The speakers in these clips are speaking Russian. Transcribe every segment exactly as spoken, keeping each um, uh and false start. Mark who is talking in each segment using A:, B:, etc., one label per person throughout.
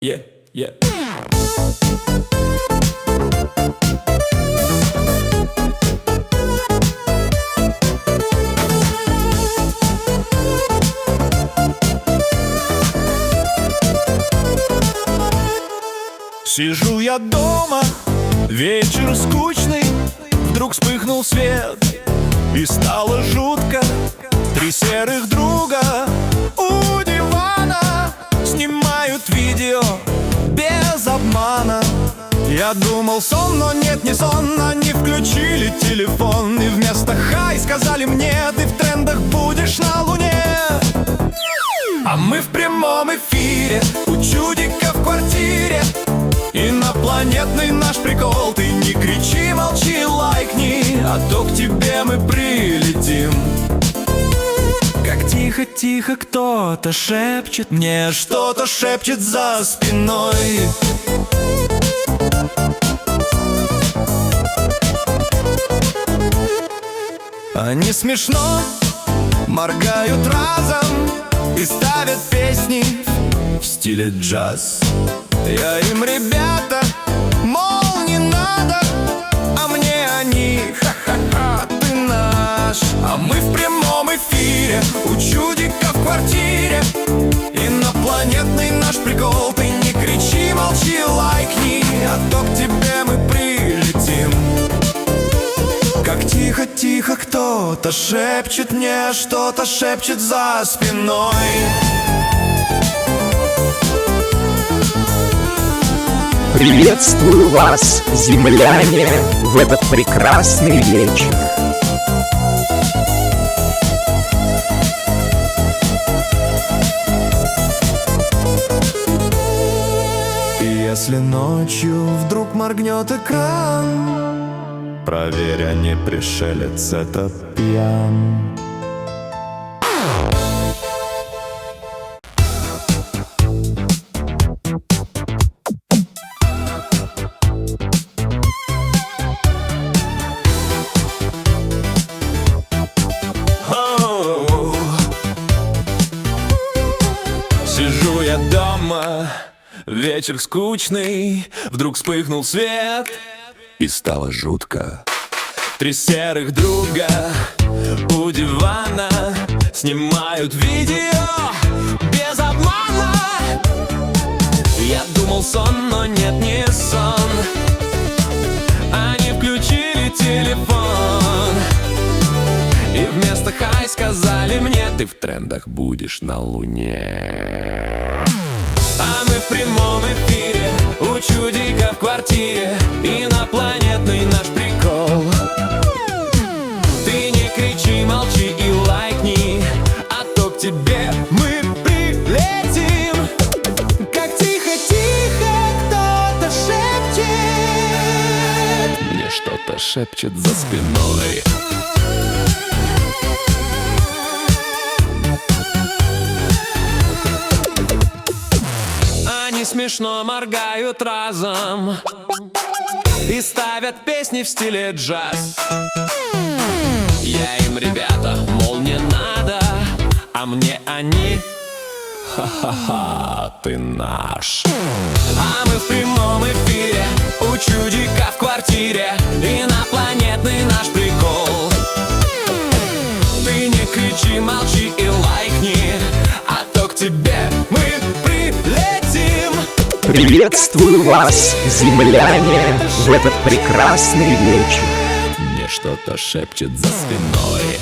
A: Yeah, yeah. Сижу я дома, вечер скучный, вдруг вспыхнул свет, и стало жутко. Три серых друга у дивана снимают видео без обмана. Я думал сон, но нет, не сон. Они включили телефон и вместо хай сказали мне: ты в трендах будешь на луне. А мы в прямом эфире у чудика в квартире. Инопланетный наш прикол. Ты не кричи, молчи, лайкни, а то к тебе мы прилетим. Как тихо-тихо кто-то шепчет мне, что-то шепчет за спиной. Они смешно моргают разом и ставят песни в стиле джаз. Я им: ребята, мол, не надо, а мне они: ха-ха-ха, ты наш. А мы в прямом эфире у чудика в квартире. Инопланетный наш прикол. Ты не кричи, молчи, лайкни, а то к тебе мы прилетим. Как тихо-тихо кто-то шепчет мне, что-то шепчет за спиной.
B: Приветствую вас, земляне, в этот прекрасный вечер.
A: Если ночью вдруг моргнет экран, проверь, а не пришелец это пьян. Сижу я дома, вечер скучный, вдруг вспыхнул свет, и стало жутко. Три серых друга у дивана снимают видео без обмана. Я думал сон, но нет, не сон. Они включили телефон и вместо хай сказали мне: ты в трендах будешь на луне. А мы в прямом эфире у чудика в квартире. Инопланетный наш прикол. Ты не кричи, молчи и лайкни, а то к тебе мы прилетим. Как тихо-тихо кто-то шепчет мне, что-то шепчет за спиной. Смешно моргают разом и ставят песни в стиле джаз. Я им: ребята, мол, не надо, а мне они: ха-ха-ха, ты наш. А мы в прямом эфире у чудика в квартире. Инопланетный наш прикол. Ты не кричи, молчи и лайкни, а то к тебе мы прилетим.
B: Приветствую вас, земляне, в этот прекрасный вечер.
A: Мне что-то шепчет за спиной.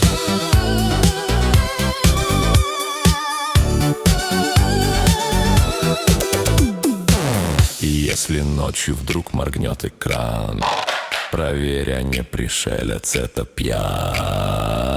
A: Если ночью вдруг моргнет экран, проверь, а не пришелец это пьян.